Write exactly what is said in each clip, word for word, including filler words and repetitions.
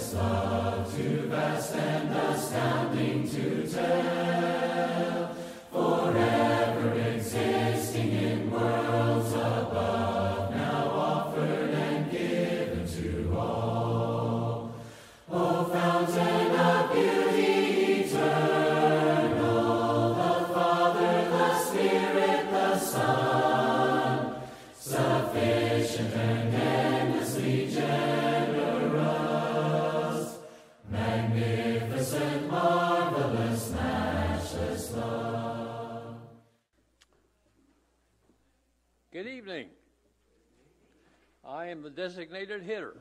Good evening. I am the designated hitter.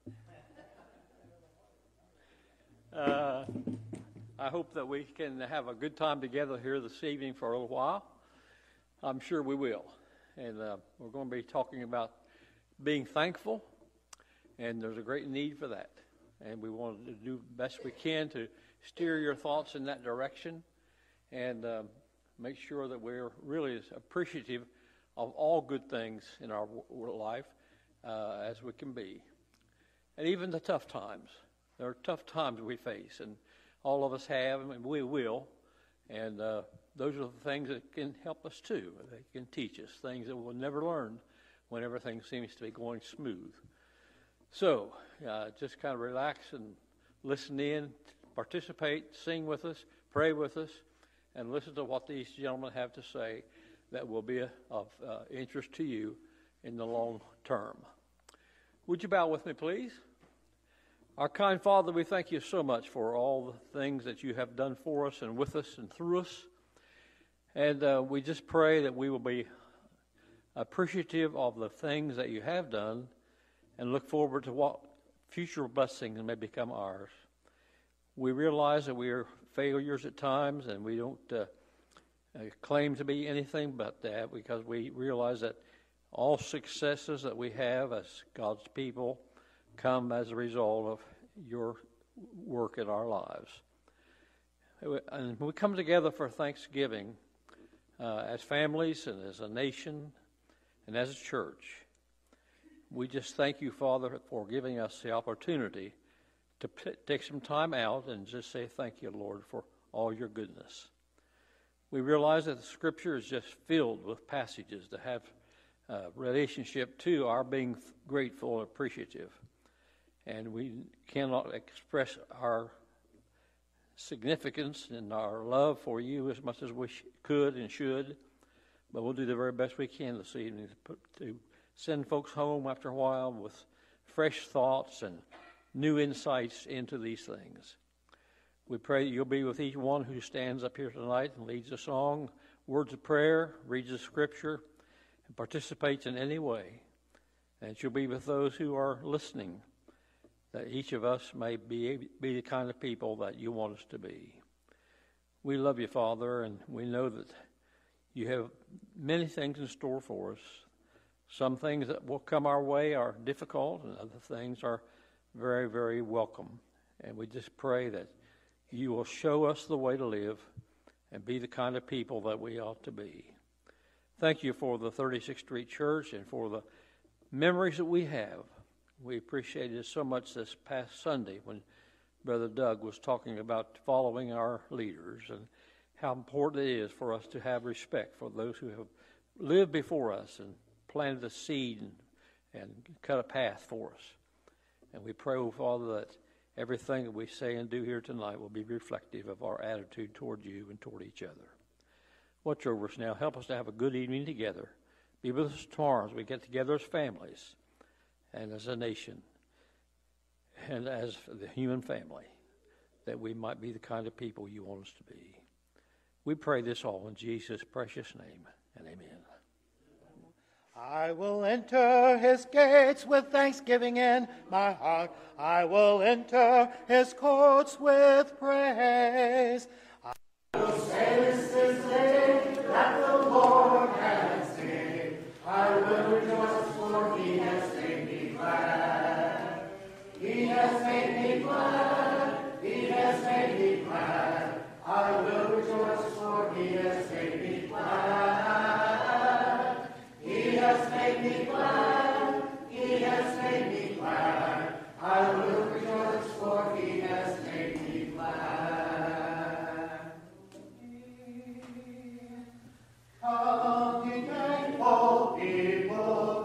Uh, I hope that we can have a good time together here this evening for a little while. I'm sure we will. And uh, we're going to be talking about being thankful, and there's a great need for that. And we want to do the best we can to steer your thoughts in that direction and uh, make sure that we're really as appreciative of all good things in our w- life uh, as we can be. And even the tough times. There are tough times we face, and all of us have, and we will. And uh, those are the things that can help us too. They can teach us things that we'll never learn when everything seems to be going smooth. So uh, just kind of relax and listen in, participate, sing with us, pray with us, and listen to what these gentlemen have to say that will be of uh, interest to you in the long term. Would you bow with me, please? Our kind Father, we thank you so much for all the things that you have done for us and with us and through us. And uh, we just pray that we will be appreciative of the things that you have done and look forward to what future blessings may become ours. We realize that we are failures at times, and we don't uh, uh, claim to be anything but that, because we realize that all successes that we have as God's people come as a result of your work in our lives. And we come together for Thanksgiving uh, as families and as a nation and as a church. We just thank you, Father, for giving us the opportunity to p- take some time out and just say thank you, Lord, for all your goodness. We realize that the Scripture is just filled with passages that have uh, relationship to our being grateful and appreciative. And we cannot express our significance and our love for you as much as we sh- could and should, but we'll do the very best we can this evening to, put, to send folks home after a while with fresh thoughts and new insights into these things. We pray that you'll be with each one who stands up here tonight and leads a song, words of prayer, reads the Scripture, and participates in any way. And that you'll be with those who are listening, that each of us may be, be the kind of people that you want us to be. We love you, Father, and we know that you have many things in store for us. Some things that will come our way are difficult, and other things are very, very welcome. And we just pray that you will show us the way to live and be the kind of people that we ought to be. Thank you for the thirty-sixth Street Church and for the memories that we have. We appreciated it so much this past Sunday when Brother Doug was talking about following our leaders and how important it is for us to have respect for those who have lived before us and planted a seed and, and cut a path for us. And we pray, oh Father, that everything that we say and do here tonight will be reflective of our attitude toward you and toward each other. Watch over us now. Help us to have a good evening together. Be with us tomorrow as we get together as families and as a nation and as the human family, that we might be the kind of people you want us to be. We pray this all in Jesus' precious name, and amen. I will enter his gates with thanksgiving in my heart. I will enter his courts with praise. I will say this is the day that the Lord has made. I will rejoice, for he has made me glad. He has made me glad. He has made me glad. I will rejoice, for he has made me glad. He has made me glad. He has made me glad. I will rejoice, for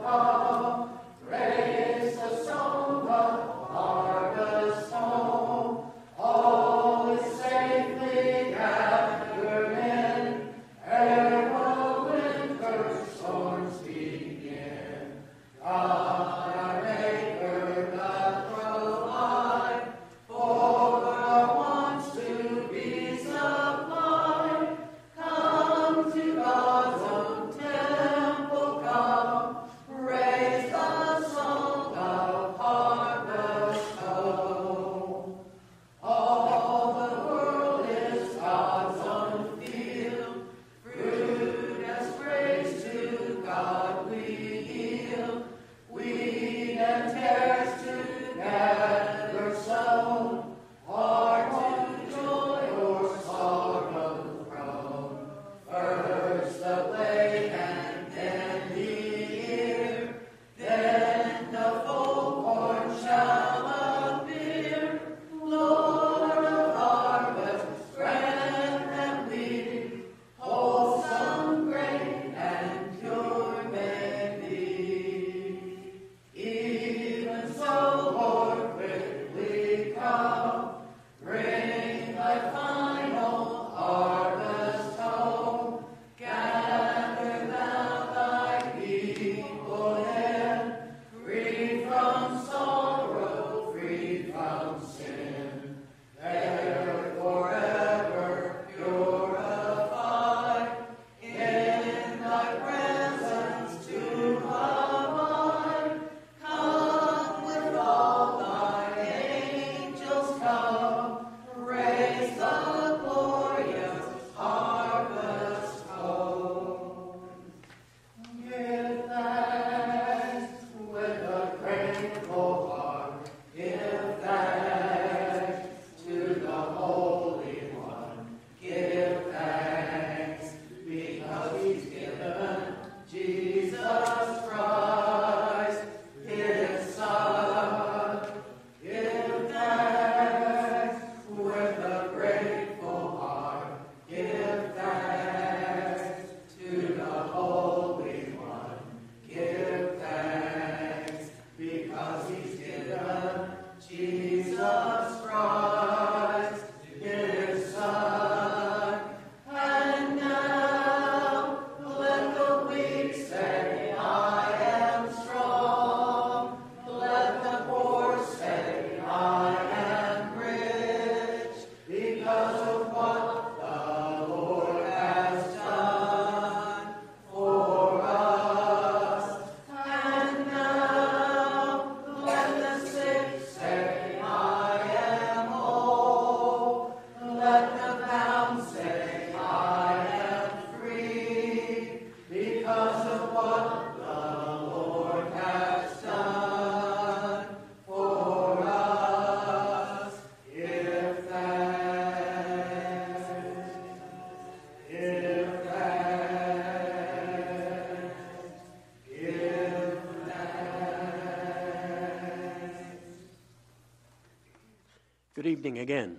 Good evening again.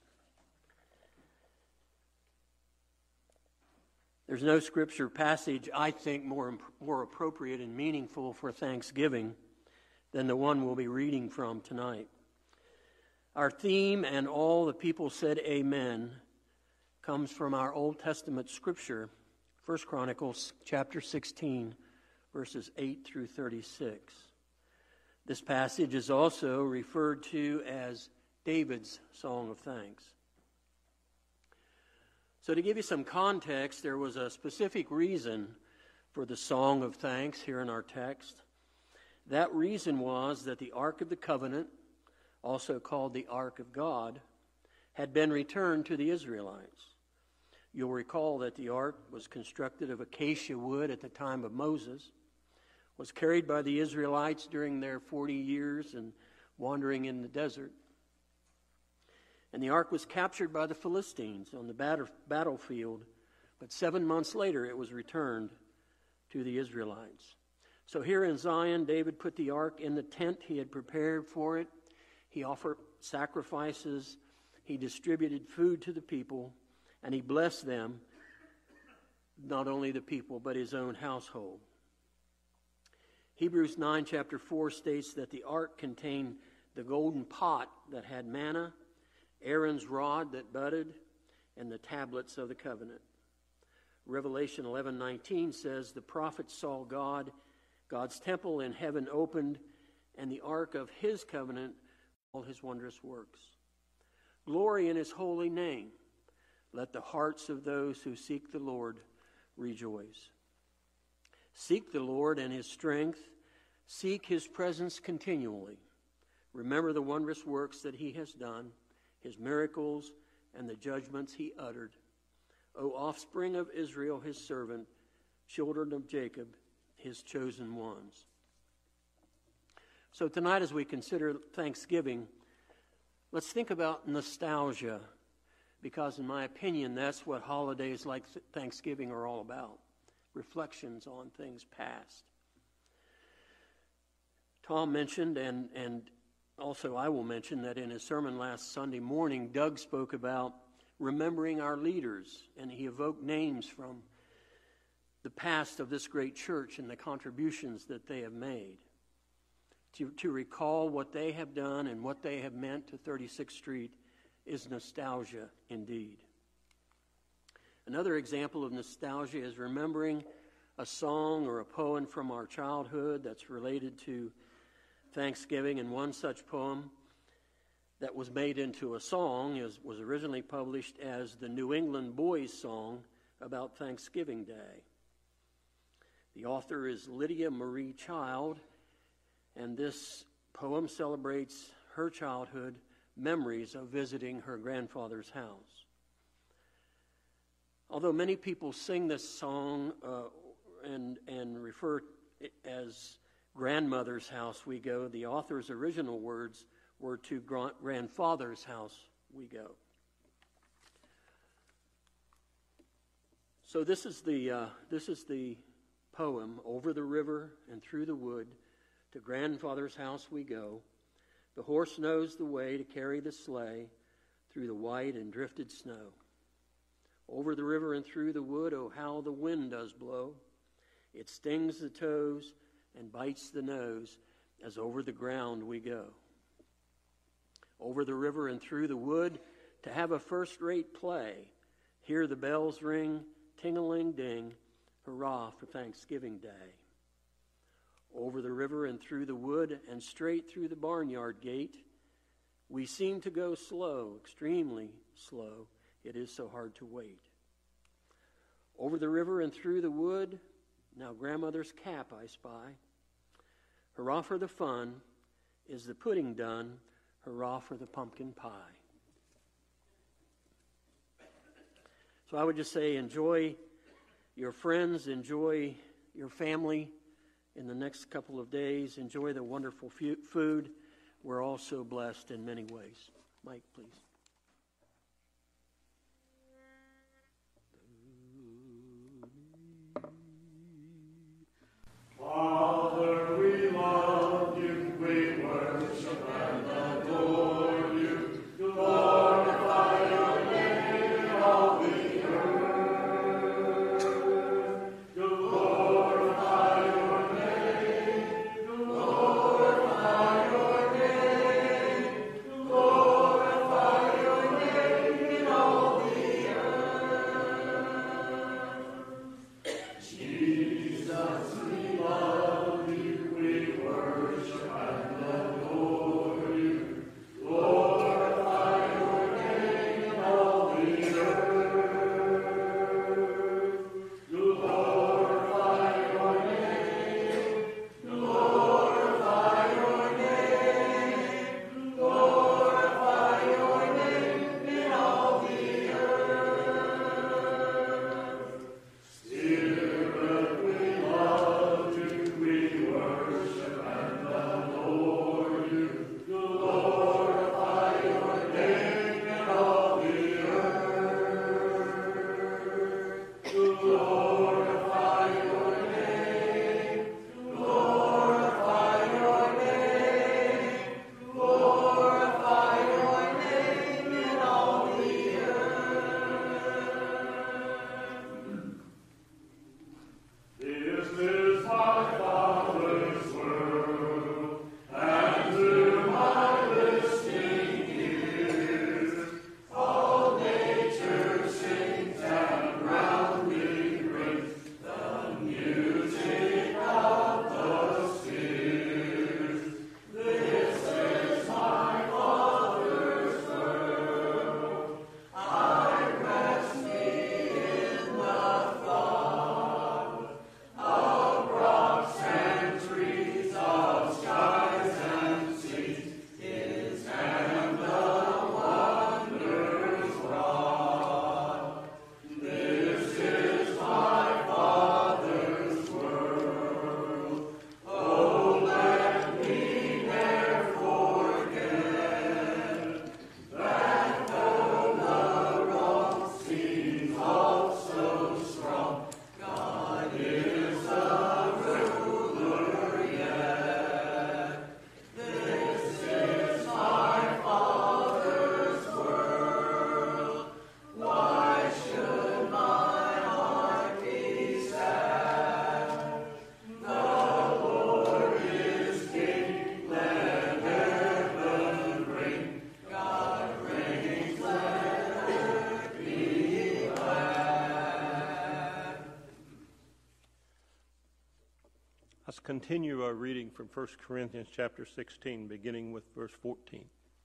There's no scripture passage I think more, more appropriate and meaningful for Thanksgiving than the one we'll be reading from tonight. Our theme, and all the people said amen, comes from our Old Testament scripture, First Chronicles chapter sixteen, verses eight through thirty-six. This passage is also referred to as David's Song of Thanks. So to give you some context, there was a specific reason for the Song of Thanks here in our text. That reason was that the Ark of the Covenant, also called the Ark of God, had been returned to the Israelites. You'll recall that the ark was constructed of acacia wood at the time of Moses, was carried by the Israelites during their forty years and wandering in the desert. And the ark was captured by the Philistines on the battle, battlefield, but seven months later it was returned to the Israelites. So here in Zion, David put the ark in the tent he had prepared for it. He offered sacrifices, he distributed food to the people, and he blessed them, not only the people, but his own household. Hebrews nine, chapter four states that the ark contained the golden pot that had manna, Aaron's rod that budded, and the tablets of the covenant. Revelation eleven nineteen says the prophets saw God, God's temple in heaven opened, and the ark of his covenant, all his wondrous works. Glory in his holy name. Let the hearts of those who seek the Lord rejoice. Seek the Lord and his strength. Seek his presence continually. Remember the wondrous works that he has done, his miracles, and the judgments he uttered. O offspring of Israel, his servant, children of Jacob, his chosen ones. So tonight, as we consider Thanksgiving, let's think about nostalgia, because in my opinion, that's what holidays like Thanksgiving are all about. Reflections on things past. Tom mentioned, and, and also I will mention, that in his sermon last Sunday morning, Doug spoke about remembering our leaders, and he evoked names from the past of this great church and the contributions that they have made. To, to recall what they have done and what they have meant to thirty-sixth Street is nostalgia indeed. Another example of nostalgia is remembering a song or a poem from our childhood that's related to Thanksgiving, and one such poem that was made into a song is, was originally published as the New England Boys Song about Thanksgiving Day. The author is Lydia Marie Child, and this poem celebrates her childhood memories of visiting her grandfather's house. Although many people sing this song uh, and, and refer it as grandmother's house we go, the author's original words were to grandfather's house we go. So this is the uh, this is the poem, Over the River and Through the Wood, to grandfather's house we go. The horse knows the way to carry the sleigh through the white and drifted snow. Over the river and through the wood, oh how the wind does blow. It stings the toes and bites the nose as over the ground we go. Over the river and through the wood to have a first-rate play. Hear the bells ring, ting-a-ling-ding, hurrah for Thanksgiving Day. Over the river and through the wood and straight through the barnyard gate, we seem to go slow, extremely slow. It is so hard to wait. Over the river and through the wood, now grandmother's cap I spy. Hurrah for the fun, is the pudding done? Hurrah for the pumpkin pie. So I would just say enjoy your friends, enjoy your family in the next couple of days. Enjoy the wonderful fu- food. We're all so blessed in many ways. Mike, please. Father, we love you, we worship and adore you, glorify your name in all the earth. Glorify your name, glorify your name, glorify your name in all the earth. Jesus, we love continue our reading from First Corinthians chapter sixteen, beginning with verse fourteen.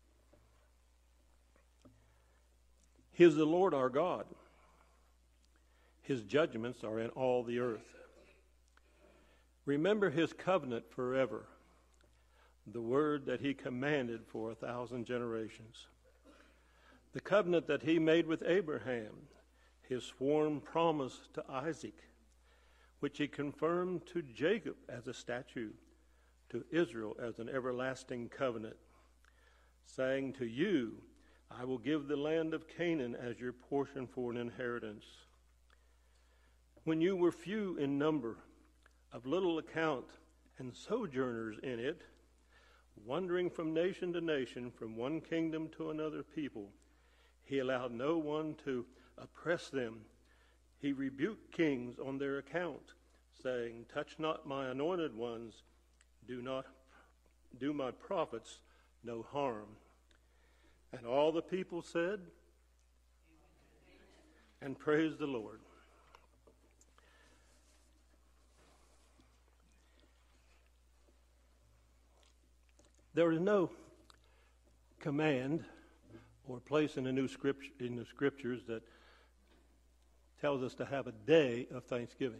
He is the Lord our God. His judgments are in all the earth. Remember his covenant forever, the word that he commanded for a thousand generations. The covenant that he made with Abraham, his sworn promise to Isaac, which he confirmed to Jacob as a statute, to Israel as an everlasting covenant, saying, to you, I will give the land of Canaan as your portion for an inheritance. When you were few in number, of little account, and sojourners in it, wandering from nation to nation, from one kingdom to another people, he allowed no one to oppress them. He rebuked kings on their account, saying, touch not my anointed ones, do not do my prophets no harm. And all the people said, and praised the Lord. There is no command or place in the new scripture in the scriptures that tells us to have a day of thanksgiving.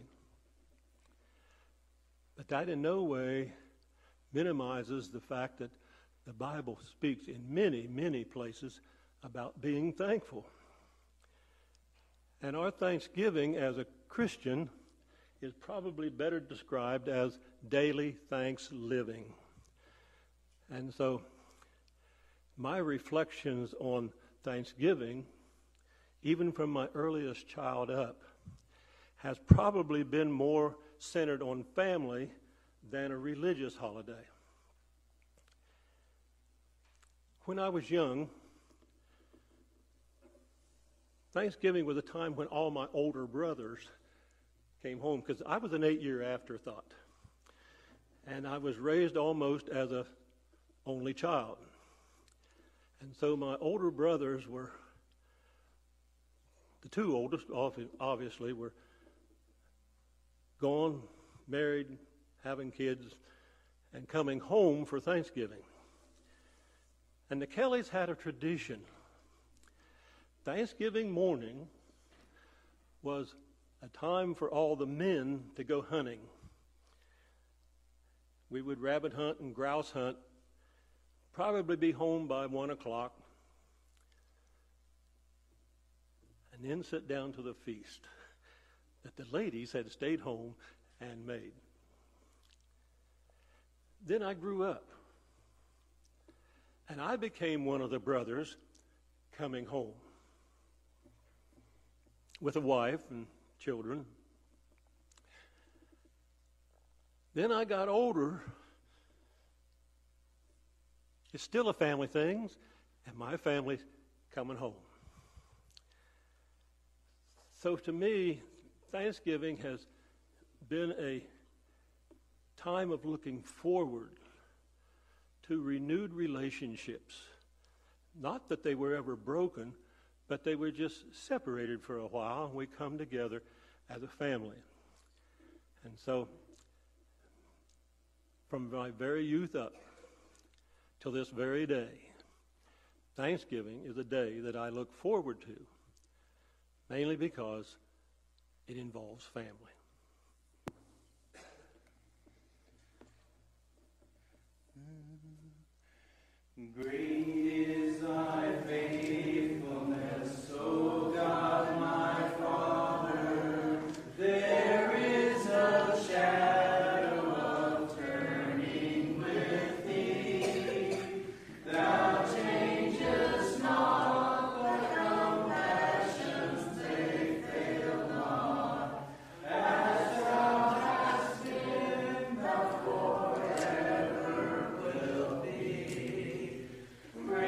But that in no way minimizes the fact that the Bible speaks in many, many places about being thankful. And our thanksgiving as a Christian is probably better described as daily thanks living. And so my reflections on Thanksgiving, even from my earliest child up, has probably been more centered on family than a religious holiday. When I was young, Thanksgiving was a time when all my older brothers came home, because I was an eight-year afterthought. And I was raised almost as a only child. And so my older brothers were, the two oldest obviously, were gone, married, having kids, and coming home for Thanksgiving. And the Kellys had a tradition. Thanksgiving morning was a time for all the men to go hunting. We would rabbit hunt and grouse hunt, probably be home by one o'clock, and then sit down to the feast that the ladies had stayed home and made. Then I grew up, and I became one of the brothers coming home with a wife and children. Then I got older. It's still a family thing, and my family's coming home. So to me, Thanksgiving has been a time of looking forward to renewed relationships. Not that they were ever broken, but they were just separated for a while, and we come together as a family. And so, from my very youth up till this very day, Thanksgiving is a day that I look forward to, mainly because it involves family. Great is thy faithfulness, O God my Father. There is a shadow of turning with thee. Thou changest not, thy compassions they fail not. As thou hast been, thou forever wilt be. Great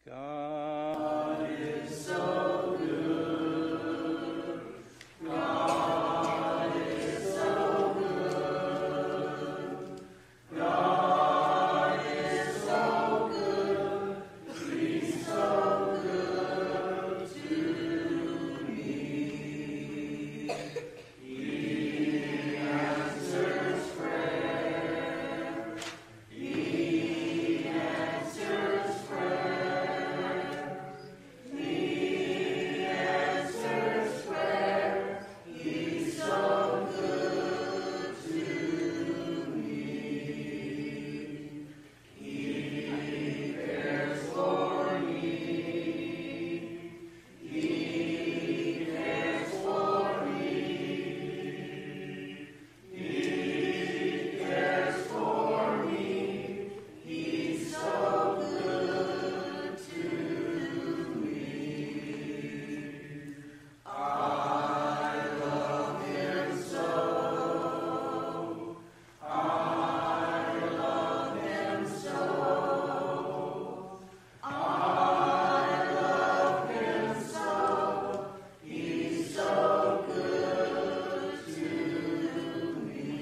God is so good. God is so good. God is so good. He's so good to me. He answers prayer. He answers prayer. He answers prayer. He's so good to me. He cares for me. He cares for me. He cares for me. He's so good to me. I love him so. I love him so. I love him so. He's so good to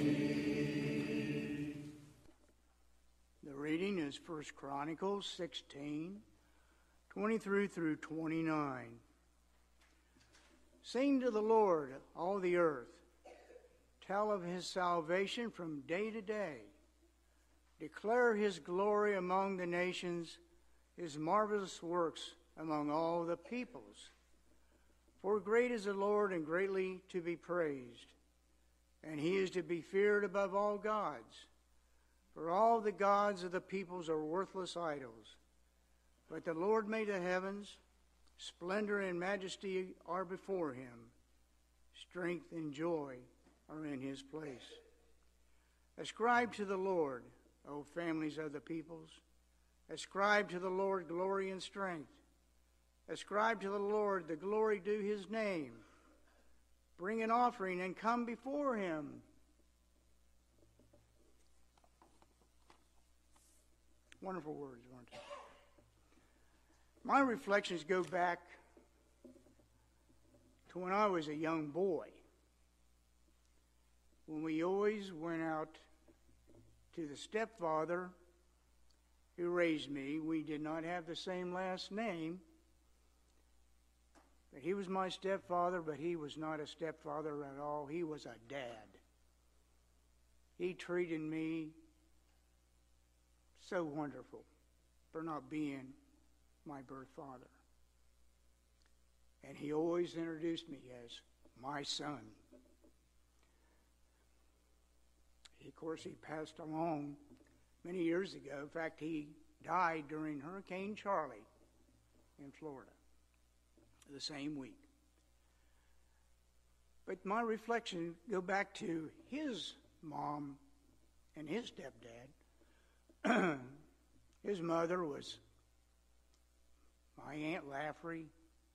me. The reading is First Chronicles sixteen, twenty-three through twenty-nine. Sing to the Lord, all the earth. Tell of his salvation from day to day. Declare his glory among the nations, his marvelous works among all the peoples. For great is the Lord and greatly to be praised, and he is to be feared above all gods. For all the gods of the peoples are worthless idols. But the Lord made the heavens. Splendor and majesty are before him. Strength and joy are in his place. Ascribe to the Lord, O families of the peoples. Ascribe to the Lord glory and strength. Ascribe to the Lord the glory due his name. Bring an offering and come before him. Wonderful words, weren't they? My reflections go back to when I was a young boy, when we always went out to the stepfather who raised me. We did not have the same last name, but he was my stepfather, but he was not a stepfather at all. He was a dad. He treated me so wonderful for not being my birth father. And he always introduced me as my son. Of course, he passed along many years ago. In fact, he died during Hurricane Charlie in Florida the same week. But my reflections go back to his mom and his stepdad. His mother was my Aunt Laffrey.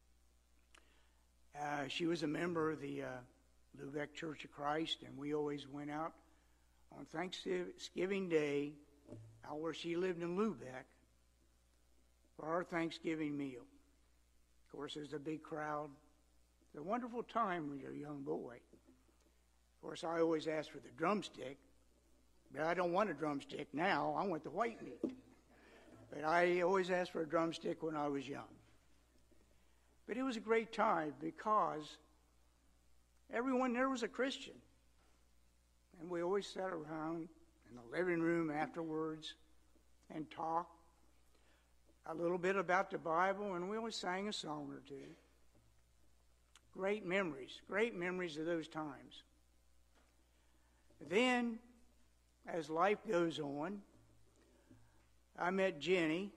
Uh, she was a member of the uh, Lubeck Church of Christ, and we always went out on Thanksgiving Day, out where she lived in Lubeck, for our Thanksgiving meal. Of course, there's a big crowd. It's a wonderful time when you're a young boy. Of course, I always ask for the drumstick, but I don't want a drumstick now. I want the white meat. But I always asked for a drumstick when I was young. But it was a great time because everyone there was a Christian. And we always sat around in the living room afterwards and talked a little bit about the Bible, and we always sang a song or two. Great memories, great memories of those times. Then, as life goes on, I met Jenny.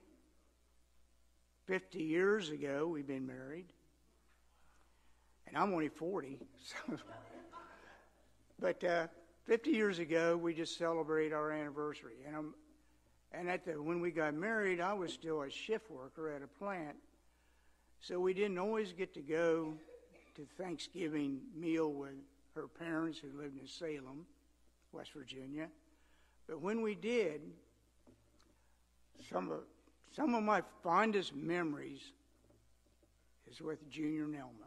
Fifty years ago, we've been married. And I'm only forty. So. But uh, fifty years ago, we just celebrated our anniversary. And, I'm, and at the, when we got married, I was still a shift worker at a plant. So we didn't always get to go to Thanksgiving meal with her parents who lived in Salem, West Virginia. But when we did, some of some of my fondest memories is with Junior and Elma.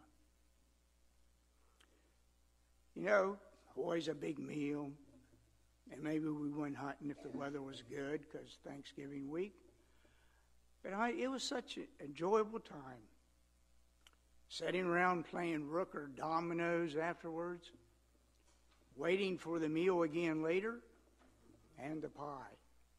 You know, always a big meal, and maybe we went hunting if the weather was good because Thanksgiving week. But I, it was such an enjoyable time. Sitting around playing rook or dominoes afterwards, waiting for the meal again later, and the pie.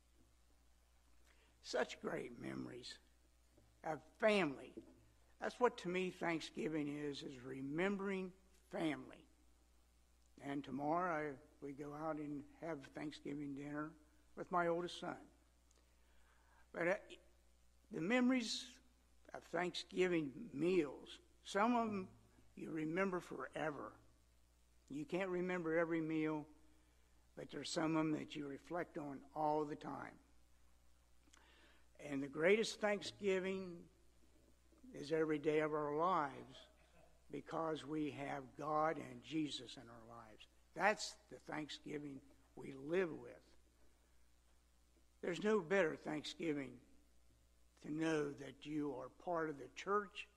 Such great memories of family. That's what to me Thanksgiving is, is remembering family. And tomorrow I, we go out and have Thanksgiving dinner with my oldest son. But uh, the memories of Thanksgiving meals, some of them you remember forever. You can't remember every meal, but there's some of them that you reflect on all the time. And the greatest Thanksgiving is every day of our lives because we have God and Jesus in our lives. That's the Thanksgiving we live with. There's no better Thanksgiving to know that you are part of the church,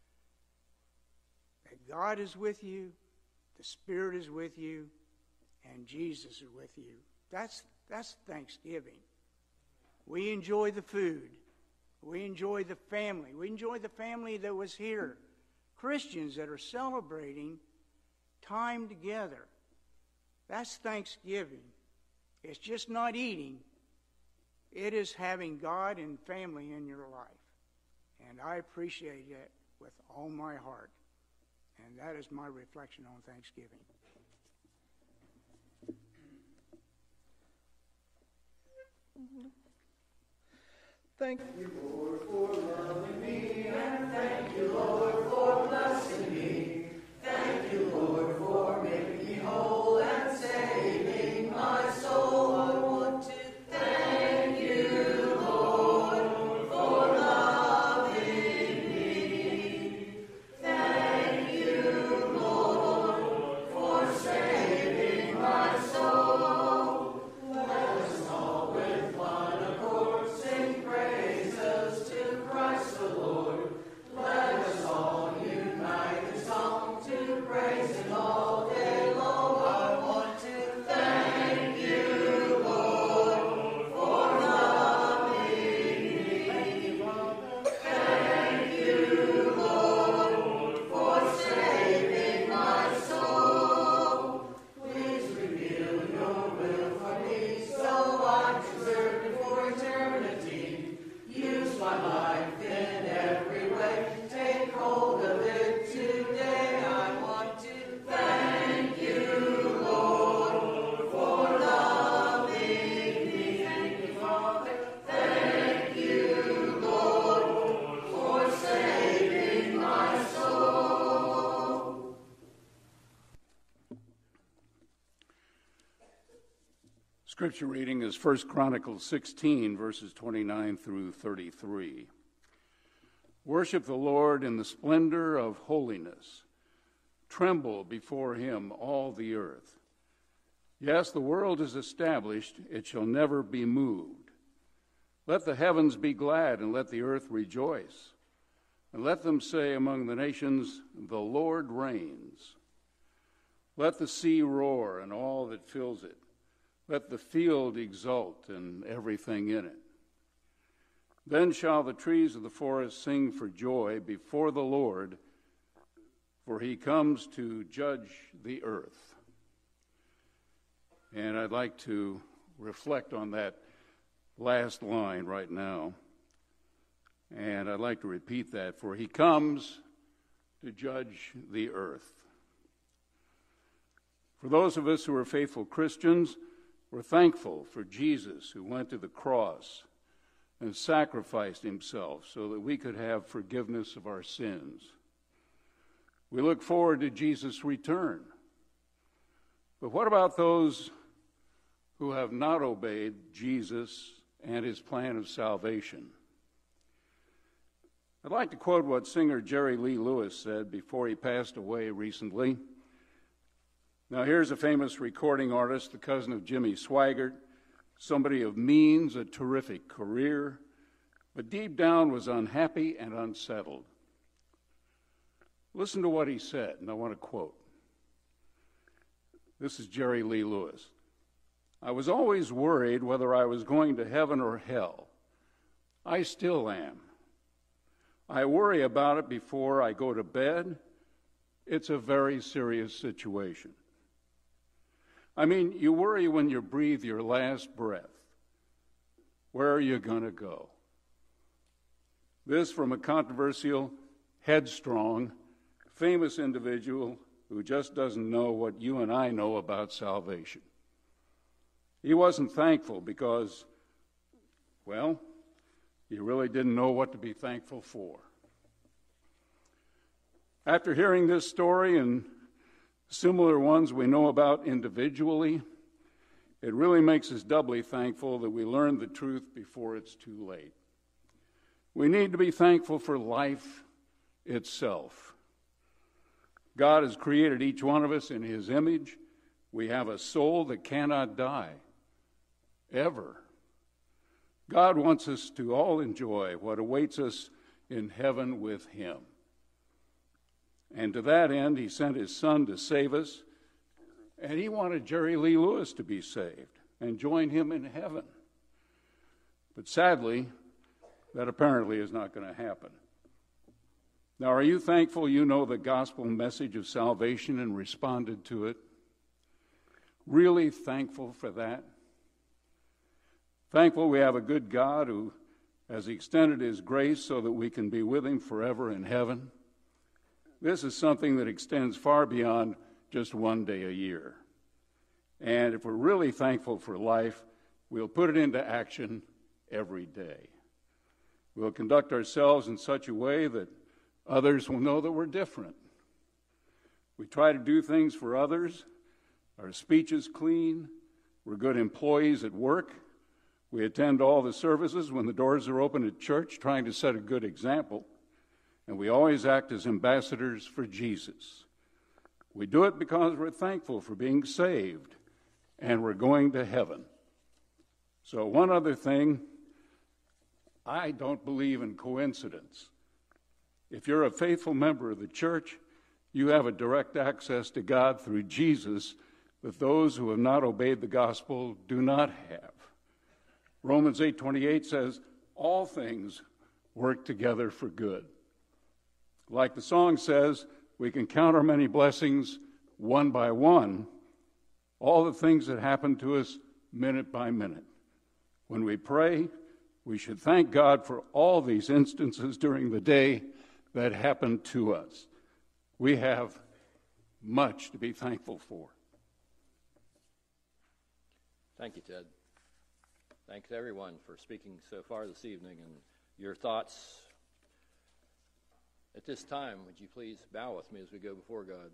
that God is with you, the Spirit is with you, and Jesus is with you. That's, that's Thanksgiving. We enjoy the food. We enjoy the family. We enjoy the family that was here. Christians that are celebrating time together. That's Thanksgiving. It's just not eating. It is having God and family in your life. And I appreciate it with all my heart. And that is my reflection on Thanksgiving. Mm-hmm. Thank you, Lord, for loving me, and thank you, Lord, for blessing me. Thank you, Lord, for making me whole and saving my soul. I want to thank you, Lord, for loving me. Thank you, Lord, for saving my soul. Let us all with one accord sing praises to Christ the Lord. Let us all unite in song to praise Him all day long. I want to thank you, Lord, for loving me. Thank you, Father. Thank you, Lord, for saving my soul. Please reveal your will for me so I can serve you for eternity. Use my life in every way. Take hold of it today. I want to thank you, Lord, for loving me. Thank you, Father. Thank you, Lord, for saving my soul. Scripture reading is First Chronicles sixteen, verses twenty-nine through thirty-three. Worship the Lord in the splendor of holiness. Tremble before him, all the earth. Yes, the world is established, it shall never be moved. Let the heavens be glad, and let the earth rejoice. And let them say among the nations, the Lord reigns. Let the sea roar, and all that fills it. Let the field exult, and everything in it. Then shall the trees of the forest sing for joy before the Lord, for he comes to judge the earth. And I'd like to reflect on that last line right now. And I'd like to repeat that, for he comes to judge the earth. For those of us who are faithful Christians, we're thankful for Jesus, who went to the cross and sacrificed himself so that we could have forgiveness of our sins. We look forward to Jesus' return. But what about those who have not obeyed Jesus and his plan of salvation? I'd like to quote what singer Jerry Lee Lewis said before he passed away recently. Now, here's a famous recording artist, the cousin of Jimmy Swaggart, somebody of means, a terrific career, but deep down was unhappy and unsettled. Listen to what he said, and I want to quote. This is Jerry Lee Lewis. "I was always worried whether I was going to heaven or hell. I still am. I worry about it before I go to bed. It's a very serious situation. I mean, you worry when you breathe your last breath. Where are you going to go?" This from a controversial, headstrong, famous individual who just doesn't know what you and I know about salvation. He wasn't thankful because, well, he really didn't know what to be thankful for. After hearing this story and similar ones we know about individually, it really makes us doubly thankful that we learned the truth before it's too late. We need to be thankful for life itself. God has created each one of us in his image. We have a soul that cannot die, ever. God wants us to all enjoy what awaits us in heaven with him. And to that end, he sent his son to save us, and he wanted Jerry Lee Lewis to be saved and join him in heaven. But sadly, that apparently is not going to happen. Now, are you thankful you know the gospel message of salvation and responded to it? Really thankful for that? Thankful we have a good God who has extended his grace so that we can be with him forever in heaven? This is something that extends far beyond just one day a year. And if we're really thankful for life, we'll put it into action every day. We'll conduct ourselves in such a way that others will know that we're different. We try to do things for others. Our speech is clean. We're good employees at work. We attend all the services when the doors are open at church, trying to set a good example. And we always act as ambassadors for Jesus. We do it because we're thankful for being saved, and we're going to heaven. So one other thing, I don't believe in coincidence. If you're a faithful member of the church, you have a direct access to God through Jesus that those who have not obeyed the gospel do not have. Romans eight twenty-eight says, all things work together for good. Like the song says, we can count our many blessings one by one, all the things that happen to us minute by minute. When we pray, we should thank God for all these instances during the day that happened to us. We have much to be thankful for. Thank you, Ted. Thanks, everyone, for speaking so far this evening and your thoughts. At this time, would you please bow with me as we go before God?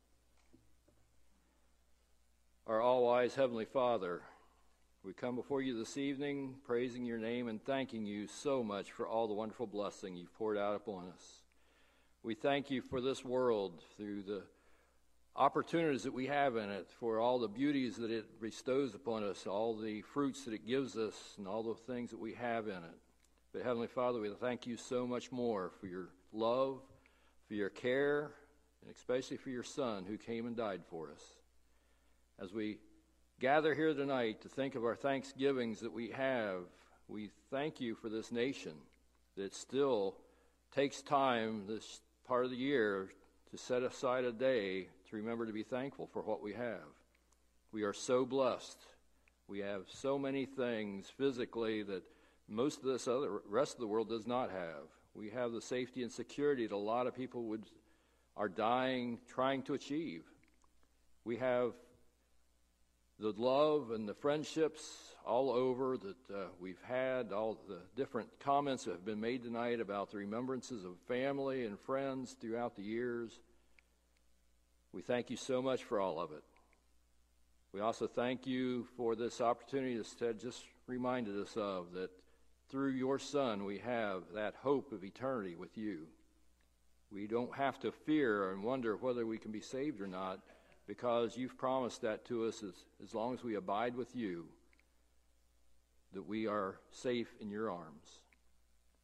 Our all-wise Heavenly Father, we come before you this evening, praising your name and thanking you so much for all the wonderful blessing you've poured out upon us. We thank you for this world, through the opportunities that we have in it, for all the beauties that it bestows upon us, all the fruits that it gives us, and all the things that we have in it. But Heavenly Father, we thank you so much more for your love, for your care, and especially for your Son who came and died for us. As we gather here tonight to think of our thanksgivings that we have, we thank you for this nation that still takes time this part of the year to set aside a day to remember to be thankful for what we have. We are so blessed. We have so many things physically that most of this other rest of the world does not have. We have the safety and security that a lot of people would are dying trying to achieve. We have the love and the friendships all over that uh, we've had, all the different comments that have been made tonight about the remembrances of family and friends throughout the years. We thank you so much for all of it. We also thank you for this opportunity that Ted just reminded us of, that through your Son we have that hope of eternity with you. We don't have to fear and wonder whether we can be saved or not, because you've promised that to us as, as long as we abide with you, that we are safe in your arms.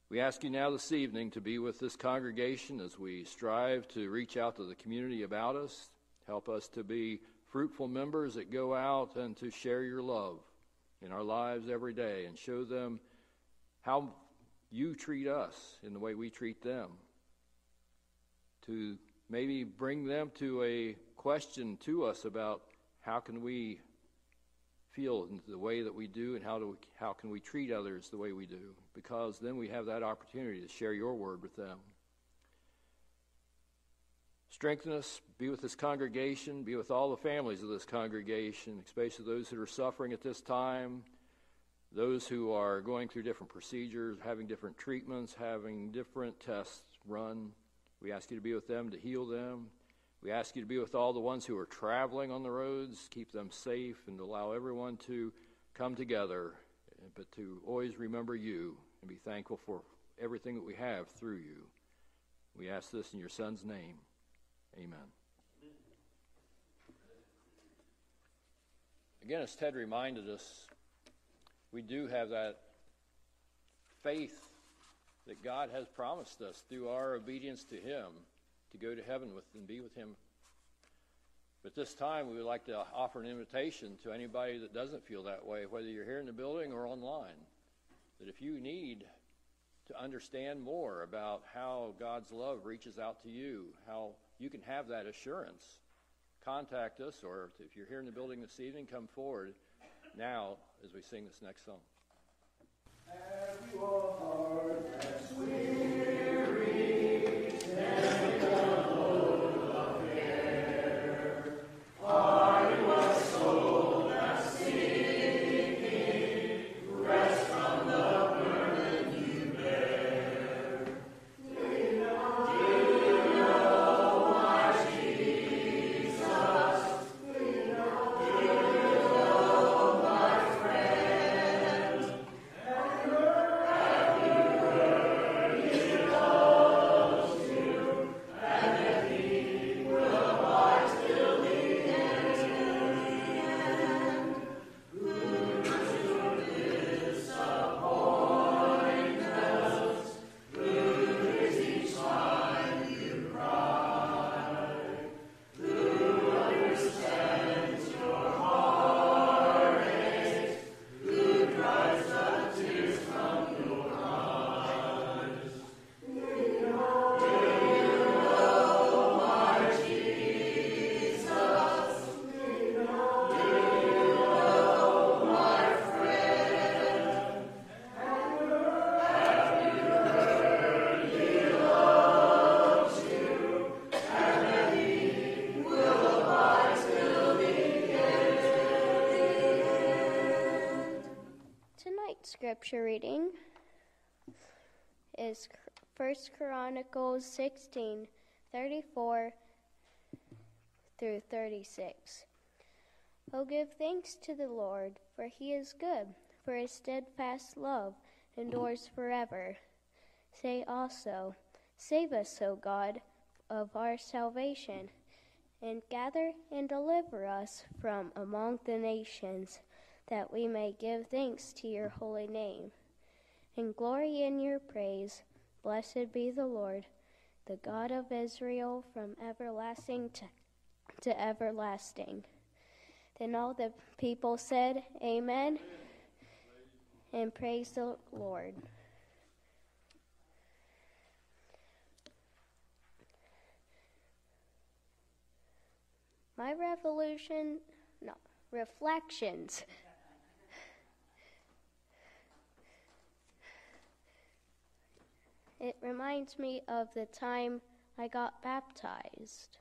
We ask you now this evening to be with this congregation as we strive to reach out to the community about us. Help us to be fruitful members that go out and to share your love in our lives every day and show them how you treat us in the way we treat them. To maybe bring them to a question to us about how can we feel in the way that we do and how do we, how can we treat others the way we do, because then we have that opportunity to share your word with them. Strengthen us, be with this congregation, be with all the families of this congregation, especially those that are suffering at this time, those who are going through different procedures, having different treatments, having different tests run. We ask you to be with them, to heal them. We ask you to be with all the ones who are traveling on the roads, keep them safe, and to allow everyone to come together, but to always remember you and be thankful for everything that we have through you. We ask this in your Son's name. Amen. Again, as Ted reminded us, we do have that faith that God has promised us through our obedience to him to go to heaven with and be with him. But this time we would like to offer an invitation to anybody that doesn't feel that way, whether you're here in the building or online, that if you need to understand more about how God's love reaches out to you, how you can have that assurance, contact us, or if you're here in the building this evening, come forward now as we sing this next song. Have you a heart that's weary, stand the load of care? Are you a soul that's seeking rest from the burden you bear? Do you know, do you know my Jesus? Do you know, do you know my friend? Have you heard he loves you, and that he will abide till the end? Who to disappoint us? Who is each time you cry? Who understands your heartache? Who dries the tears from your eyes? Do you know, do you know my Jesus? Do you know, do you know my friend? Have you heard he loves you, and that he will abide till the end? Tonight's scripture reading is First Chronicles sixteen, thirty-four through thirty-six. Oh, give thanks to the Lord, for he is good, for his steadfast love endures forever. Say also, save us, O God, of our salvation, and gather and deliver us from among the nations, that we may give thanks to your holy name, and glory in your praise. Blessed be the Lord, the God of Israel, from everlasting to, to everlasting. Then all the people said, Amen, and praise the Lord. My revolution, no, reflections. It reminds me of the time I got baptized.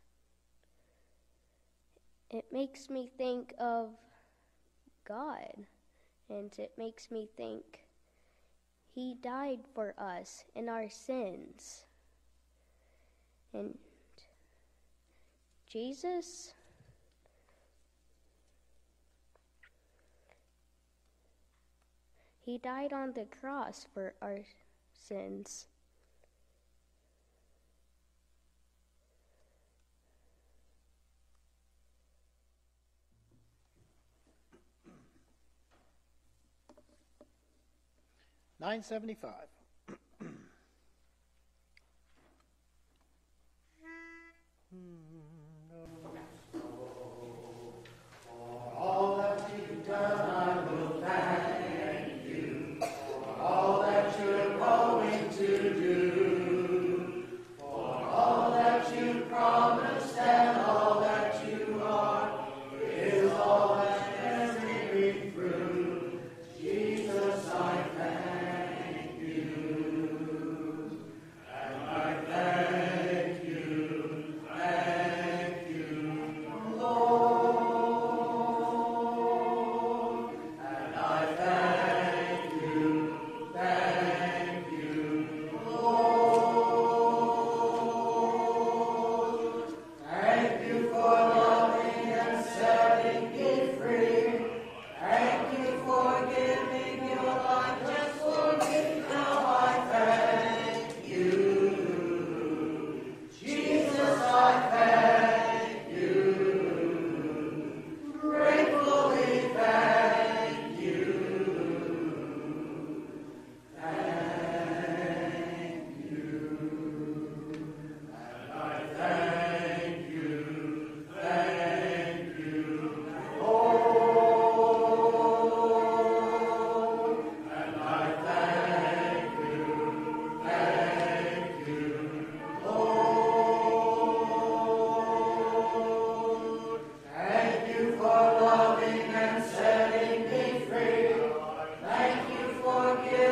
It makes me think of God, and it makes me think he died for us in our sins. And Jesus, he died on the cross for our sins. nine seventy-five.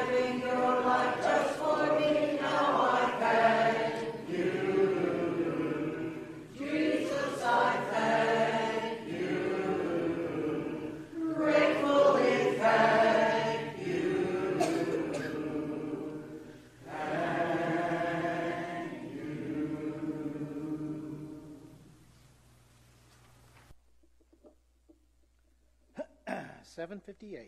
seven fifty-eight.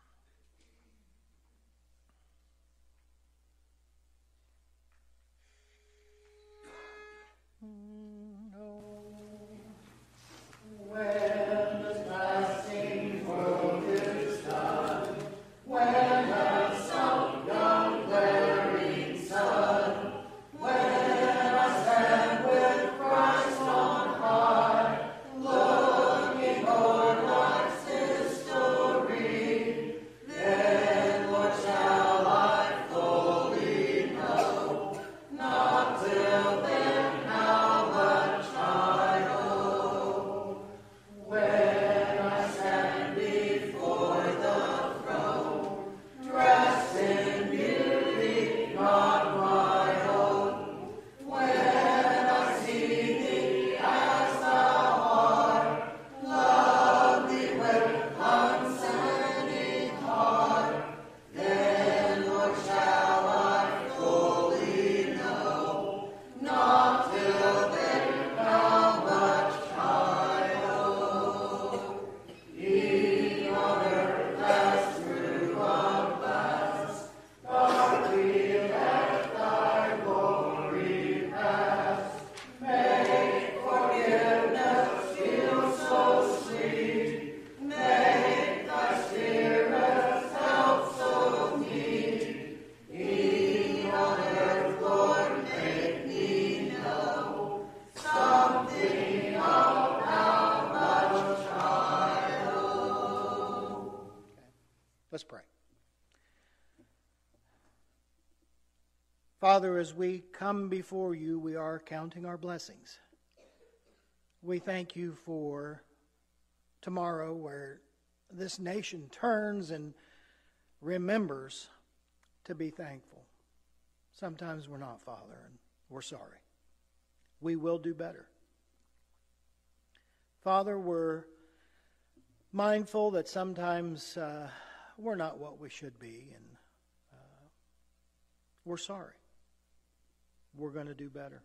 Let's pray. Father, as we come before you, we are counting our blessings. We thank you for tomorrow, where this nation turns and remembers to be thankful. Sometimes we're not, Father, and we're sorry. We will do better. Father, we're mindful that sometimes uh, we're not what we should be, and uh, we're sorry. We're going to do better.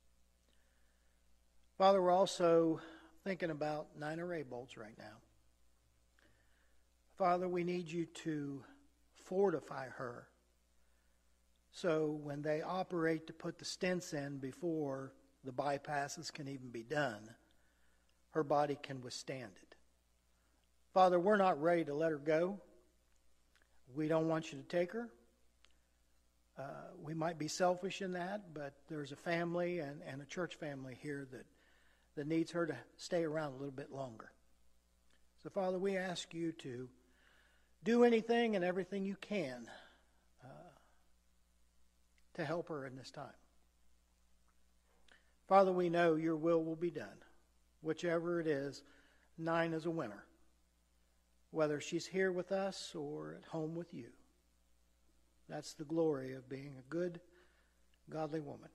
Father, we're also thinking about Nina Raybolds right now. Father, we need you to fortify her so when they operate to put the stents in before the bypasses can even be done, her body can withstand it. Father, we're not ready to let her go. We don't want you to take her. Uh, we might be selfish in that, but there's a family and, and a church family here that, that needs her to stay around a little bit longer. So, Father, we ask you to do anything and everything you can uh, to help her in this time. Father, we know your will will be done. Whichever it is, Nine is a winner, whether she's here with us or at home with you. That's the glory of being a good, godly woman.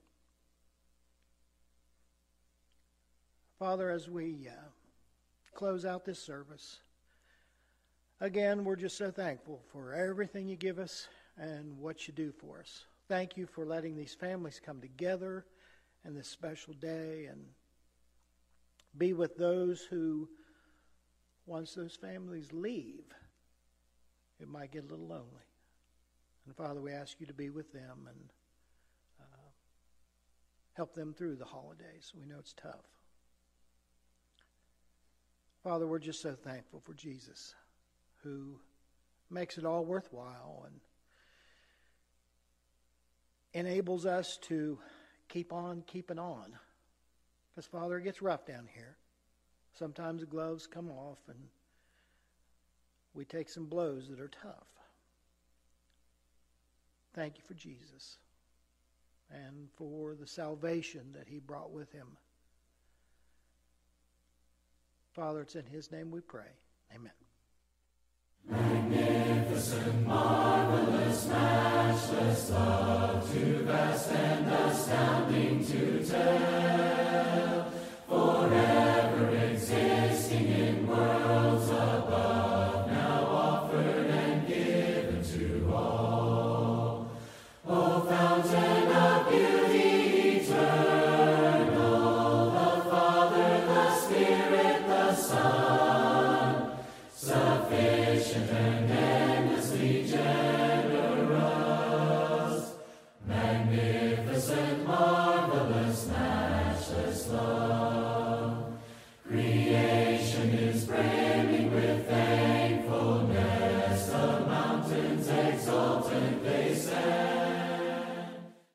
Father, as we uh, close out this service, again, we're just so thankful for everything you give us and what you do for us. Thank you for letting these families come together in this special day and be with those who, once those families leave, it might get a little lonely. And Father, we ask you to be with them and uh, help them through the holidays. We know it's tough. Father, we're just so thankful for Jesus, who makes it all worthwhile and enables us to keep on keeping on. Because, Father, it gets rough down here. Sometimes the gloves come off and we take some blows that are tough. Thank you for Jesus and for the salvation that he brought with him. Father, it's in his name we pray. Amen. magnificent, marvelous, matchless love, too vast and astounding to tell.